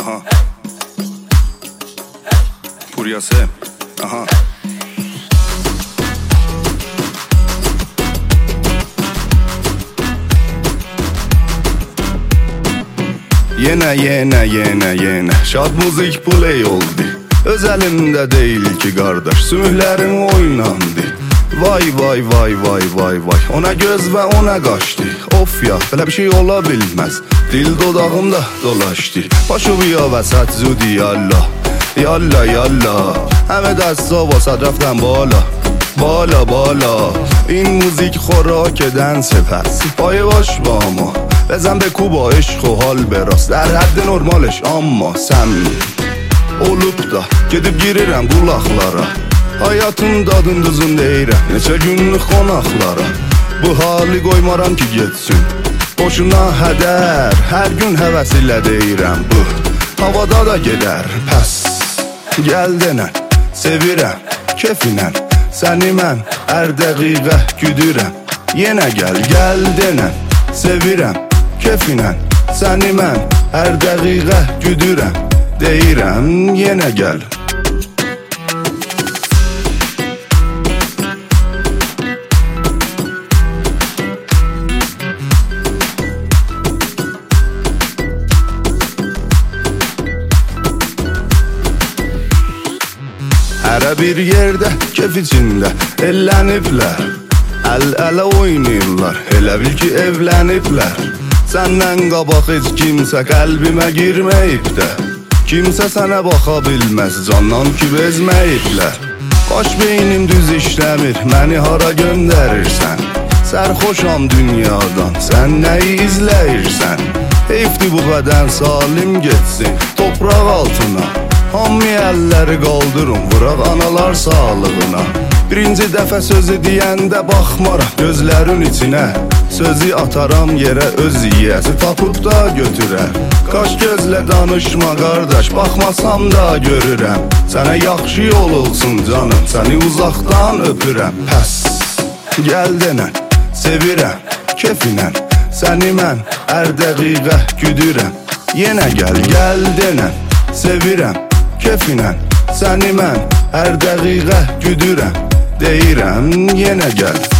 Aha. Puryası. Aha. Yenə şad müzik play oldu. Öz əlimdə deyil ki qardaş, sümüklərim oynandı. Vay, ona göz və ona qaçdı. Of ya, belə bir şey ola bilməz. Dil dodağımda dolaşdı. Paşu ya vəsət zudi yalla. Həmə dəstə vasat rəftən بالا این موزیک خوراکدن سپس پای باش با ما بزن به کو با عشق و حال براست در حد نرمالش اما səmimi olub da gedib girirəm qulaqlara hayatın dadın duzun deyirəm neçə günlük qonaqlara bu hali qoymaram ki getsin boşuna hədər hər gün həvəs ilə deyirəm bu havada da gedər pəs gəl denən sevirəm kefinən səni mən hər dəqiqə güdürəm yenə gəl denən sevirəm kefinən səni mən hər dəqiqə güdürəm deyirəm yenə gəl Hərə bir yerdə, kef içində elləniblər Əl-ələ oynayırlar, elə bil ki evləniblər Səndən qabaq heç kimsə qəlbimə girməyib də Kimsə sənə baxa bilməz, candan ki bezməyiblər Baş beynim düz işləmir, məni hara göndərirsən Sərxoşam dünyadan, sən nəyi izləyirsən Heyfdir bu bədən salim getsin, topraq altına Hamı əlləri qaldırın, vuraq analar sağlığına Birinci dəfə sözü deyəndə baxmaraq gözlərin içinə Sözü ataram yerə öz yiyəsi tapıb da götürər Qaş gözlə danışma qardaş, baxmasam da görürəm Sənə yaxşı yol olsun canım, səni uzaqdan öpürəm Pəs, gəl denən, sevirəm, kefinən Səni mən hər dəqiqə güdürəm Yenə gəl denən, sevirəm kefinən səni mən hər dəqiqə güdürəm deyirəm yenə gəl